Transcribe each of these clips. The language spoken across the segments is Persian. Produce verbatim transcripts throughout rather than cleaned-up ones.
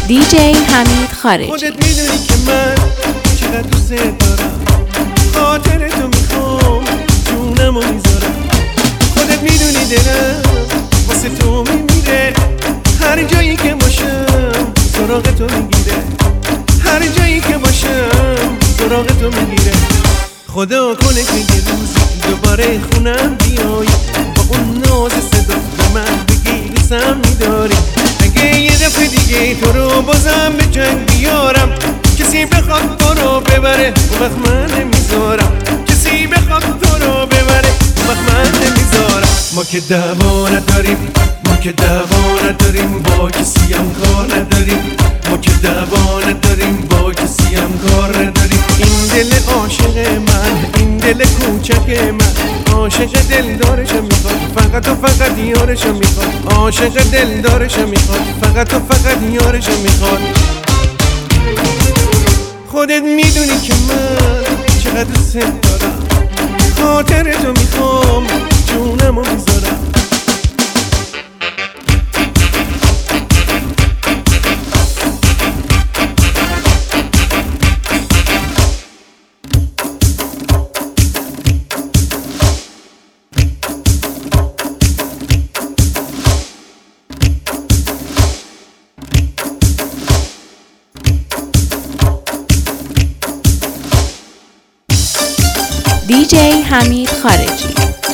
دیجی حمید خارجی. خودت میدونی که من چقدر دوست دارم، خاطر تو میخوام جونمو میذارم. خودت میدونی دلم واسه تو میمیره، هر جایی که باشم سراغ تو میگیره، هر جایی که باشم سراغ تو میگیره. خدا کنه که یه روز دوباره خونم بیای، با اون ناز صدا به من بگی دوستم میداری. اگه یه دفعه دیگه تو رو بازم به جنگ بیارم، کسی بخواد تو رو ببره اون وقت من نمیذارم، کسی بخواد تو رو ببره اون وقت من نمیذارم. ما که دعوا نداریم، ما که دعوا نداریم، با کسی هم کار نداریم، ما که دعوا نداریم، با کسی هم کار نداریم. این دل عاشق من، این دل کوچک من، عاشق دلدارشم میخواد، فقط و فقط یارشم میخواد، عاشق دلدارشم میخواد، فقط و فقط یارشم میخواد. خودت میدونی که من چقدر دوست دارم، خاطر تو میخوام جونمو میذارم. دیجی حمید خارجی.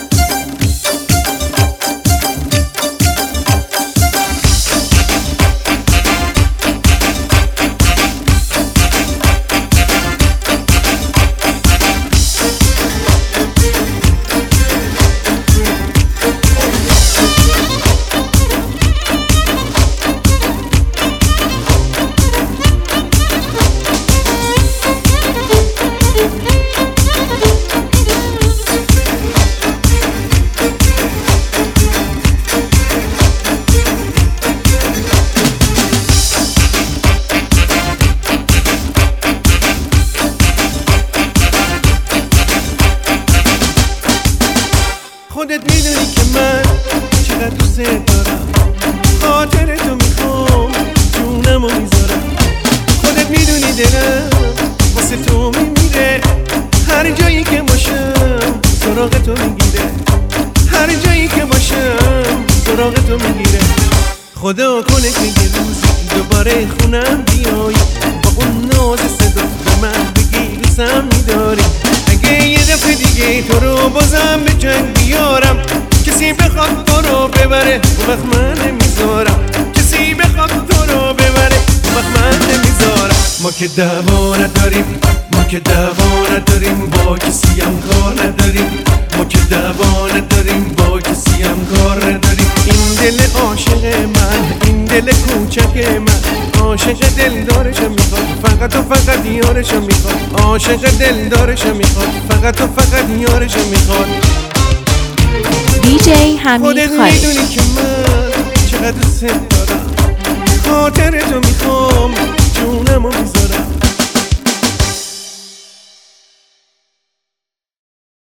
خودت میدونی که من چقدر دوست دارم، خاطر تو میخوام جونمو میذارم. خودت میدونی دلم واسه تو میمیره، هر جایی که باشم سراغ تو میگیره، هر جایی که باشم سراغ تو میگیره. خدا کنه که یه روز دوباره خونم بیای، با اون ناز صدا به من بگی دوستم میداری. اگه یه دفعه دیگه تو رو بازم به جنگ بیارم، کسی بخواد تو رو ببره اون وقت من نمیذارم، کسی بخواد تو رو ببره اون وقت من نمیذارم. ما که دعوا نداریم، ما که دعوا نداریم، با کسی هم کار نداریم، ما که دعوا نداریم، با کسی هم کار نداریم. این دل عاشق من، این دل کوچک من، عاشق دلدارشم میخواد، فقط و فقط یارشم میخواد، عاشق دلدارشم میخواد، فقط و فقط یارشم میخواد. دیجی حمید خودت خارجی. میدونی که من چقدر دوست دارم، خاطر تو میخوام